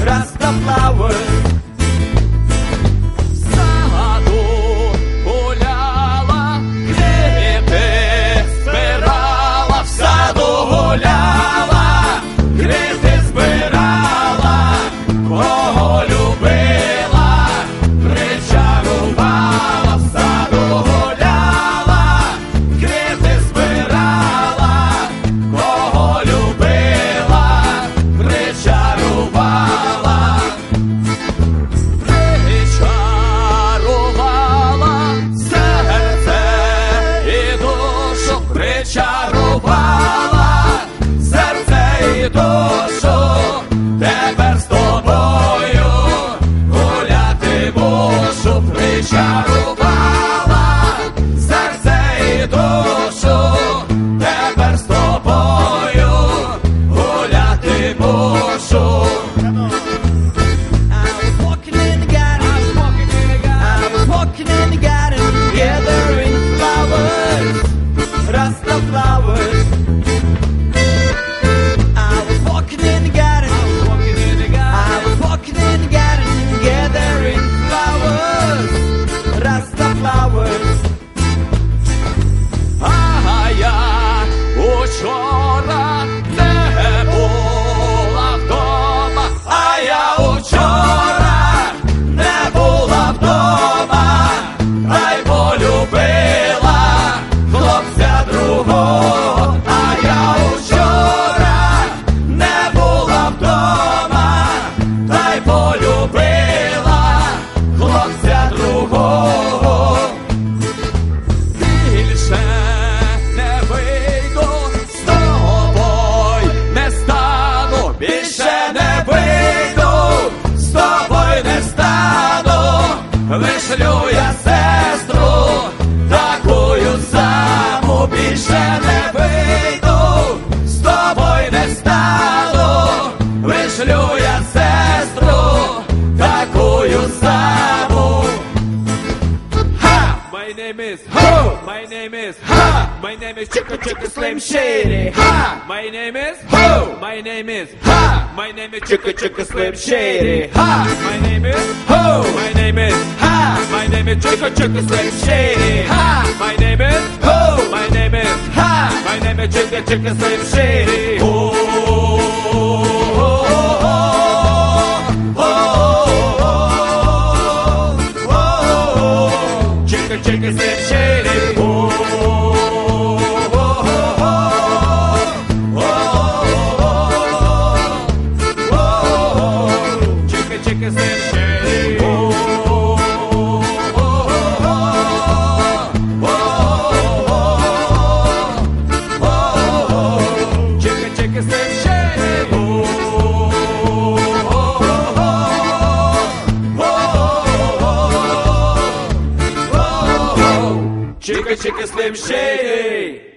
Rasta flowers. Причарувала серце і душу, тепер з тобою гуляти мушу. Причарувала серце і душу, тепер з тобою гуляти мушу. Rasta flowers. I was walking in the garden. I was walking in the garden, gathering flowers. Rasta flowers. А я учора не була вдома. А я учора не була вдома. Та й полюбила хлопця другого. А я учора не була вдома, та й полюбила хлопця другого. Більше не вийду, з тобою не стану. Більше не вийду, з тобою не стану. Вишлю я сестру такою саму. Більше не вийду, з тобою не стану. Вишлю я сестру такою саму. Ha! My name is Ho! My name is Ha! My name is Chicka Chicka Slim Shady. Ha! My name is Ho! My name is Ha! My name is Chicka Chicka Slim Shady. Ha! My name is Ho! My name is Ha! My name is Chicka Chicka Slim Shady. Ha! My name is Ho! My name is Ha! My name is Chicka Chicka Slim Shady. Oh, Chicka Chicka Slim Shady. Chicka Chicka Slim Shady. Chicka Chicka Slim Shady. Chicka Chicka Slim Shady.